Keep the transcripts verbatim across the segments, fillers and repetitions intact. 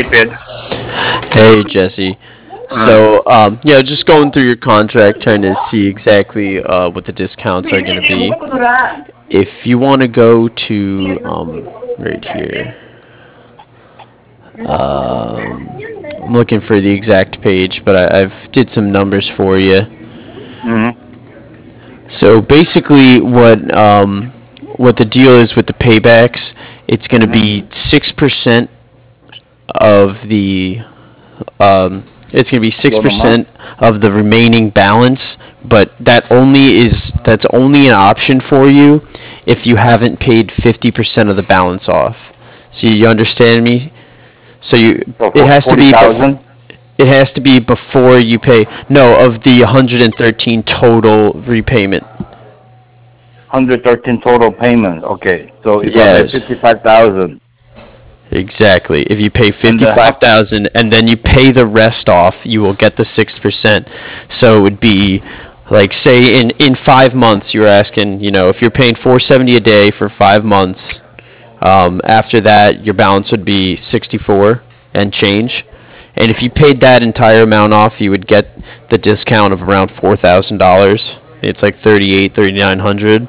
Hey, Pid. Hey Jesse. Uh, So um, yeah, just going through your contract, trying to see exactly uh, what the discounts are going to be. If you want to go to um, right here, um, I'm looking for the exact page, but I, I've did some numbers for you. mm-hmm. So basically, what um, what the deal is with the paybacks, it's going to Mm-hmm. be six percent of the um, it's going to be six Loan amount. percent of the remaining balance, but that only is that's only an option for you if you haven't paid fifty percent of the balance off. So you understand me? So you So it for has to forty be before thousand, it has to be before you pay no of the one hundred thirteen total repayment. hundred thirteen total payment. Okay. So if I pay Yes. fifty-five thousand, Exactly. If you pay and the fifty-five hu- thousand and then you pay the rest off, you will get the six percent. So it would be like say in in five months you're asking, you know, if you're paying four seventy a day for five months, um, after that your balance would be sixty-four and change. And if you paid that entire amount off, you would get the discount of around four thousand dollars. It's like thirty-eight, thirty-nine hundred.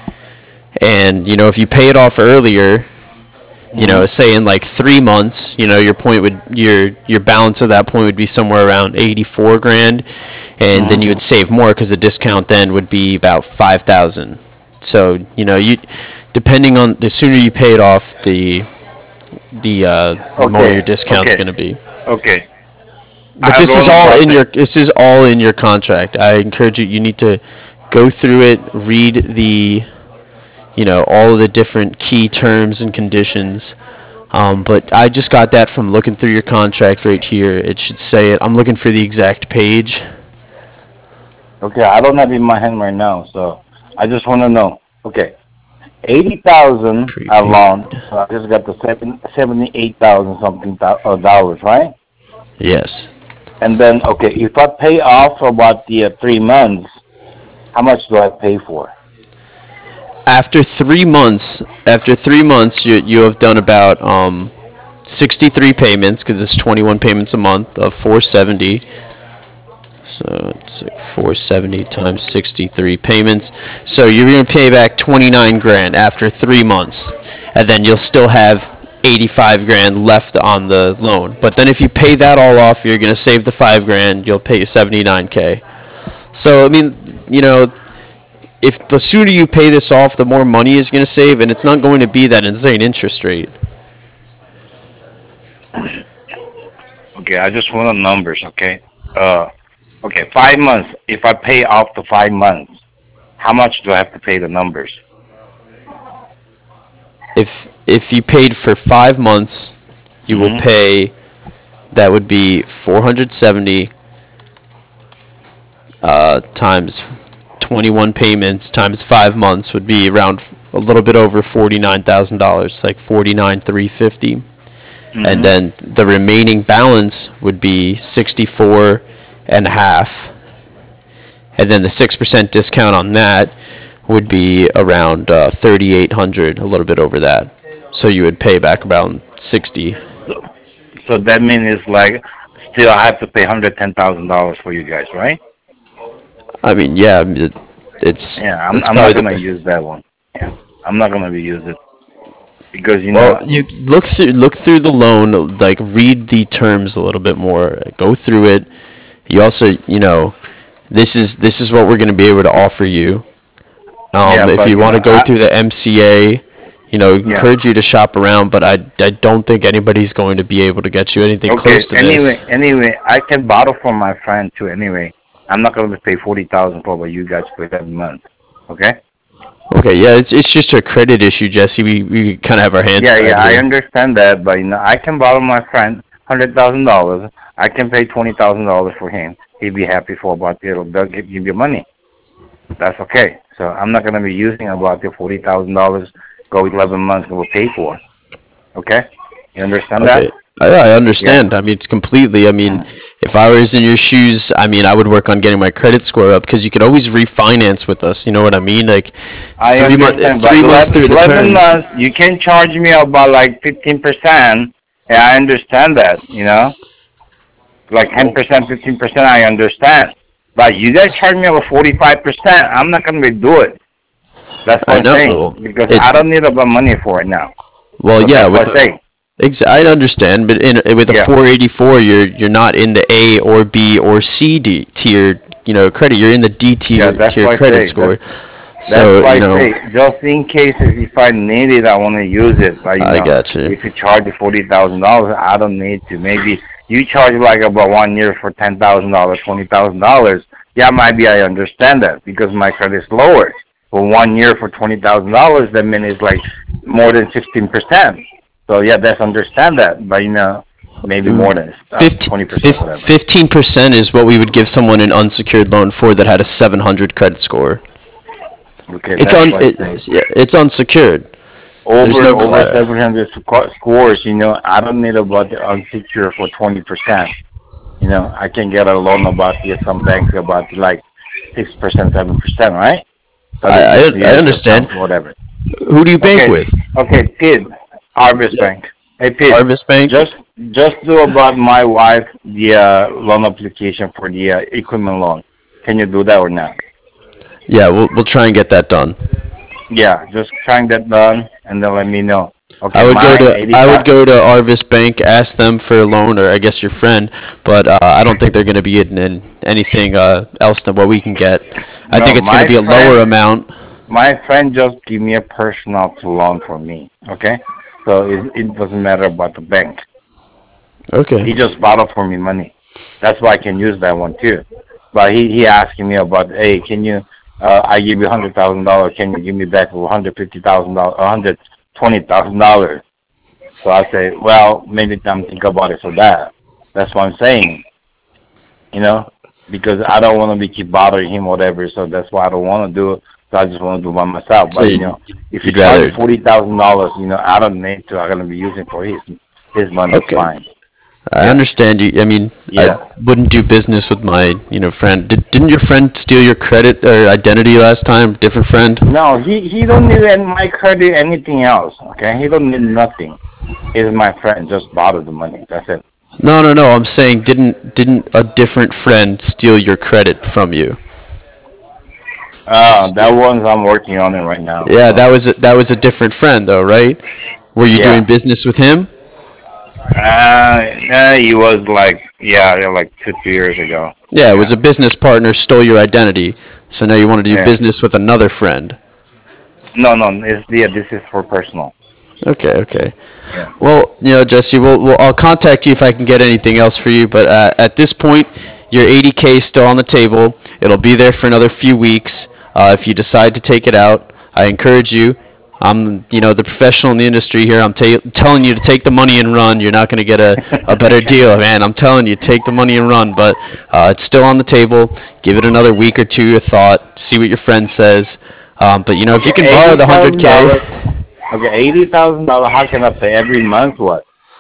And you know, if you pay it off earlier, you mhm, know, say in like three months, you know, your point would your your balance at that point would be somewhere around eighty-four grand, and then mhm. you would save more because the discount then would be about five thousand. So you know, you depending on the sooner you pay it off, the the uh, the more Okay. your discount's Okay. going to be. Okay. But I this is wrote all about in the. your this is all in your contract. I encourage you. You need to go through it, read the you know all of the different key terms and conditions. Um, but I just got that from looking through your contract right here. It should say it. I'm looking for the exact page. Okay. I don't have it in my hand right now, so I just want to know. Okay. Eighty thousand Prepaid. alone. So I just got the seven seventy-eight thousand something thou- uh, dollars, right? Yes. And then okay, if I pay off about the uh, three months, how much do I pay for? After three months, after three months, you you have done about um, sixty-three payments because it's twenty-one payments a month of four seventy. So it's like four seventy times sixty-three payments. So you're going to pay back twenty-nine grand after three months. And then you'll still have eighty-five grand left on the loan. But then if you pay that all off, you're going to save the five grand. You'll pay seventy-nine k. So, I mean, you know, if the sooner you pay this off, the more money is going to save. And it's not going to be that insane interest rate. Okay, I just want the numbers. Okay. Uh, okay, five months. If I pay off the five months, how much do I have to pay the numbers? If, if you paid for five months, you will Hmm. pay, that would be four hundred seventy uh, times twenty-one payments times five months would be around a little bit over forty-nine thousand dollars, like forty-nine thousand three hundred fifty dollars. And Hmm. then the remaining balance would be sixty-four and a half. And then the six percent discount on that would be around uh, thirty-eight hundred, a little bit over that. So you would pay back around sixty. So, so that means it's like still I have to pay hundred ten thousand dollars for you guys, right? I mean, yeah, it's Yeah, I'm that's I'm not probably gonna the use that one. Yeah, I'm not gonna be use it because you well, know. you look through look through the loan, like read the terms a little bit more, go through it. You also, you know, this is this is what we're going to be able to offer you. Yeah, Um, if but you you want know, to go I through the M C A, you know, yeah. encourage you to shop around, but I, I don't think anybody's going to be able to get you anything Okay. close to Anyway, this. anyway, I can borrow from my friend too. Anyway, I'm not gonna pay forty thousand for what you guys pay every month. Okay. Okay, yeah, it's it's just a credit issue, Jesse. We we kind of have our hands Yeah, tied yeah, I here. understand that, but you know, I can borrow my friend hundred thousand dollars. I can pay twenty thousand dollars for him. He'd be happy for about it. They'll give you money. That's okay. So I'm not gonna be using about the forty thousand dollars. Go eleven months and we'll pay for. Okay. You understand that? Okay, I, I Yeah. understand. I mean, it's completely. I mean, Mm. if I was in your shoes, I mean, I would work on getting my credit score up because you could always refinance with us. You know what I mean? Like I three month, understand, but three months eleven, through the eleven term. months, you can charge me about like fifteen percent. Yeah, I understand that. You know, like ten percent, fifteen percent, I understand. But you guys charge me over forty-five percent. I'm not gonna do it. That's I what I'm saying. know. Because It I don't need a lot of money for it now. well, So yeah, that's with what I'm saying. ex- I understand, but in with a Yeah. four eighty-four, you're you're not in the A or B or C D tier, you know, credit. You're in the D Yeah, tier that's tier what I credit say. That's score. that's So, why you I know, say just in case if I need it, I want to use it. But you I know, got you. if you charge forty thousand dollars, I don't need to. Maybe you charge like about one year for ten thousand dollars, twenty thousand dollars. Yeah, maybe I understand that because my credit is lower. For one year for twenty thousand dollars, that means it's like more than fifteen percent. So yeah, that's understand that. But you know, maybe more than uh, twenty percent, whatever. fifteen percent is what we would give someone an unsecured loan for that had a seven hundred credit score. Okay, It's that's un what I say. it's yeah, it's unsecured. There's Over no over collateral. seven hundred sco- scores, you know, I don't need about the unsecured for twenty percent. You know, I can get a loan about the some banks about like six percent, seven percent, right? But I, it's just I I the understand. discount, whatever. Who do you bank Okay, with? okay, Pete, Harvest Yeah. Bank. Hey, Pete, Harvest Bank. just just do about my wife the uh, loan application for the uh, equipment loan. Can you do that or not? Yeah, we'll we'll try and get that done. Yeah, just try and get done, and then let me know. Okay, I would go mine to eighty I would five. go to Arvis Bank, ask them for a loan, or I guess your friend, but uh, I don't think they're going to be getting in anything uh, else than what we can get. I No, think it's going to my be a lower friend, amount. my friend just give me a personal to loan for me. Okay, so it it doesn't matter about the bank. Okay. He just borrowed for me money. That's why I can use that one too. But he he asking me about, hey, can you? Uh, I give you hundred thousand dollars. Can you give me back one hundred fifty thousand dollars, one hundred twenty thousand dollars? So I say, well, maybe I'm think about it for that. That's what I'm saying. You know, because I don't want to be keep bothering him, whatever. So that's why I don't want to do it. So I just want to do it by myself. So But you you'd, know, if you you'd charge rather. forty thousand dollars, you know, I don't need to. I'm gonna be using for his his money. It's Okay. fine. I Yeah, understand you. I mean, I yeah. wouldn't do business with my, you know, friend. Did, didn't your friend steal your credit or identity last time? Different friend? No, he he don't need any, my credit, anything else. Okay, he don't need nothing. He's my friend. Just borrow the money. That's it. No, no, no. I'm saying didn't didn't a different friend steal your credit from you? Uh, that one's I'm working on it right now. Yeah, So that was a, that was a different friend though, right? Were you doing yeah. business with him? Uh, uh, he was like yeah, yeah, like two two years ago. Yeah, it was Yeah, a business partner stole your identity. So now you want to do yeah. business with another friend. No, no, it's yeah. This is for personal. Okay, okay. Yeah. Well, you know, Jesse, we'll, we'll I'll contact you if I can get anything else for you. But uh, at this point, your eighty k is still on the table. It'll be there for another few weeks. Uh, if you decide to take it out, I encourage you. I'm, you know, the professional in the industry here. I'm ta- telling you to take the money and run. You're not going to get a, a better deal, man. I'm telling you, take the money and run. But uh, it's still on the table. Give it another week or two of thought. See what your friend says. Um, but you know, if Okay, you can borrow eighty the thousand one hundred k. dollars. Okay, eighty thousand dollars. How can I pay every month? What?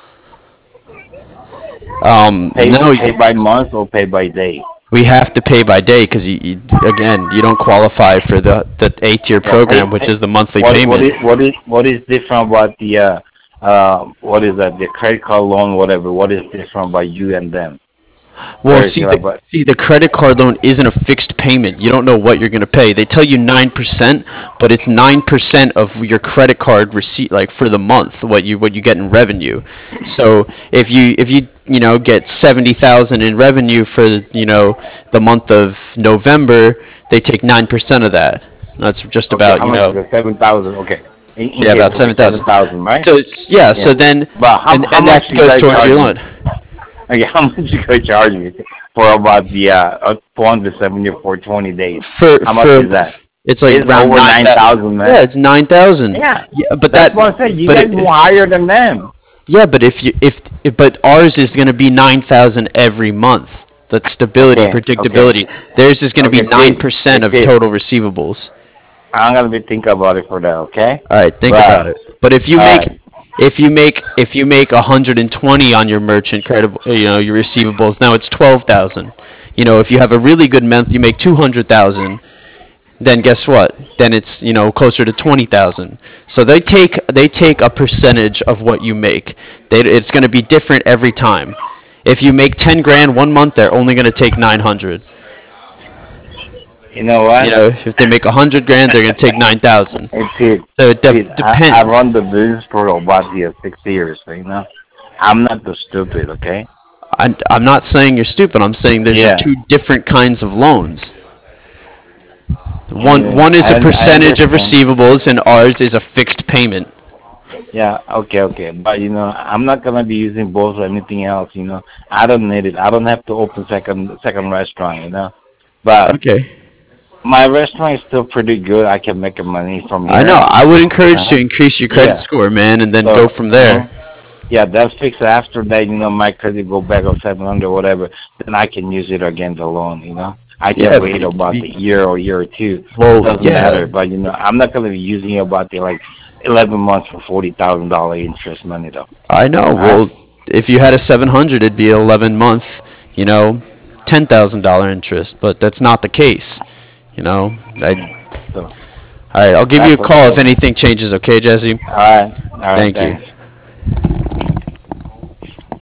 Um, Pay no, pay by month or pay by day? we have to pay by day because you, you, again, you don't qualify for the the eight tier Yeah, pay program, which pay. is the monthly What what payment. is what is what is different about the uh uh what is that the credit card loan whatever? What is different about you and them? Well, Or is see it the about see the credit card loan isn't a fixed payment. You don't know what you're going to pay. They tell you nine percent, but it's nine percent of your credit card receipt, like for the month, what you what you get in revenue. So if you if you you know get seventy thousand in revenue for you know the month of November, they take nine percent of that. That's just okay? about How you much is know it? Seven thousand. Okay. In, in yeah case about okay, seven seven thousand. thousand, right? So it's, yeah, Yeah. so then But how and how and much that you goes guys towards charge your me? loan. Okay, how much you guys charge me for about the uh four hundred seventy for twenty days? For How much for is that? it's like It's around over nine nine thousand. thousand, Yeah, man. it's nine thousand. Yeah. Yeah, but That's that what I said. You but guys it more higher than them. yeah, but if you if, if but ours is going to be nine thousand every month. That's stability, Okay, okay, predictability. Theirs is going to be okay, nine Pete. percent Hey, of Pete. total receivables. I'm gonna be thinking about it for that. Okay. All right, think about But it. But if you all make right. if you make if you make one hundred twenty on your merchant credit, you know, your receivables, now it's twelve thousand. You know, if you have a really good month, you make two hundred thousand. then guess what? Then it's, you know, closer to twenty thousand. So they take they take a percentage of what you make. They, it's going to be different every time. If you make ten grand one month, they're only going to take nine hundred. You know what? You know, if they make a hundred grand, they're going to take nine thousand. Hey, Pete, So it de- Pete, I, I depends. run the business for about here six years, you know? I'm not the stupid, okay? I, I'm not saying you're stupid. I'm saying there's just Yeah. two different kinds of loans. One Yeah, one is a I, I percentage of understand. receivables, and ours is a fixed payment. Yeah, okay, okay. But, you know, I'm not going to be using both or anything else, you know? I don't need it. I don't have to open second second restaurant, you know? But Okay. my restaurant is still pretty good. I can make money from I know. here. I would encourage Uh-huh. to increase your credit Yeah. score, man, and then go So, from uh there. yeah, that's fixed. After that, you know, my credit go back of seven hundred, whatever. Then I can use it against the loan. You know, I can Yeah. wait about a year or year or two. Well, Doesn't yeah. matter. But you know, I'm not gonna be using it about the like eleven months for forty thousand dollar interest money though. I know. All right. Well, if you had a seven hundred, it'd be eleven month, you know, ten thousand dollar interest. But that's not the case. You know. I. So All right. I'll give you that's a call if okay. anything changes. Okay, Jesse. All right. All right. Thank you. Thanks.